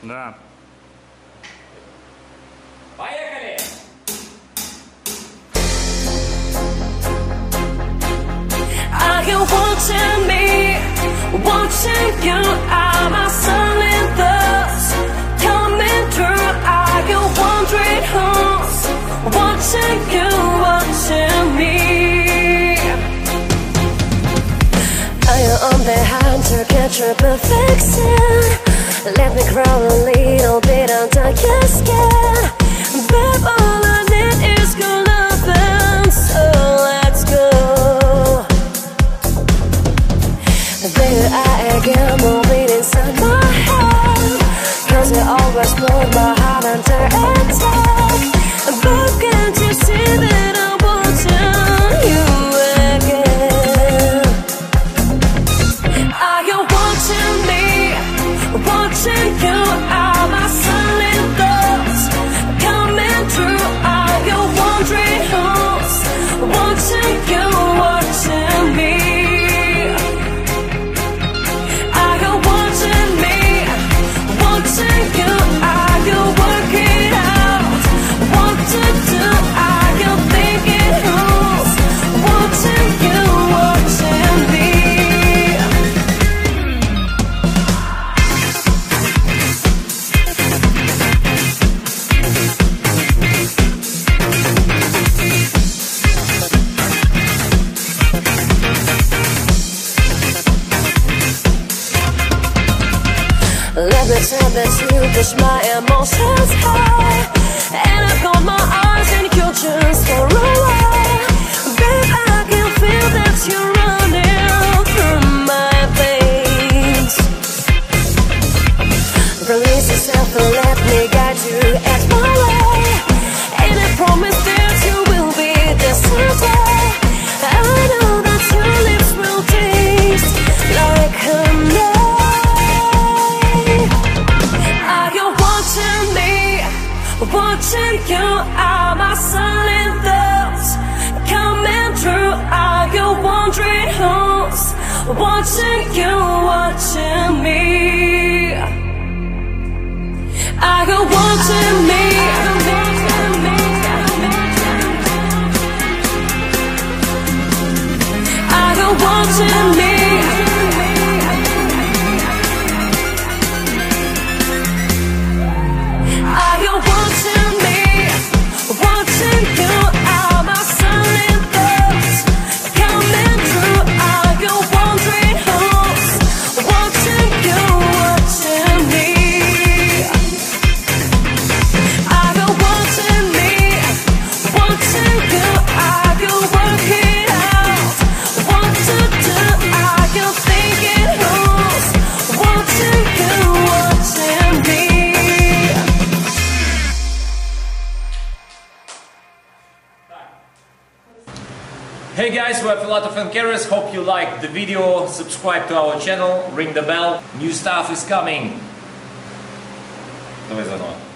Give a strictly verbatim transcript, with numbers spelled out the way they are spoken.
Да. Поехали! Are you watching me? Watching you are my silent thoughts coming through. Are you wondering who's watching you, watching me? Are you on the hunt to catch your perfection? Let me crawl a little bit under your skin. Babe, all I need is good loving, so let's go. There I again, moving inside my head, cause you always put my heart under attack. But can't you see that I want you again? Are you watching me? Watching you are my silent thoughts coming through. Are you wondering who's watching you, watching me? Are you watching me? Watching you? Are you working out what to do? Are you thinking who's watching you, watching me? Let me tell that you push my emotions high, and I've got my eyes in you just for a while. Babe, I can feel that you're running through my veins. Release yourself and let me guide you at my way, and I promise that you will be there someday. I know that your lips will taste like honey. Watching you are my silent thoughts coming through. Are you wondering who's watching you, watching me? Are you watching me? Are you watching me? Hey guys, we're Filatov and Keres. Hope you liked the video. Subscribe to our channel, ring the bell. New stuff is coming. Давай заново.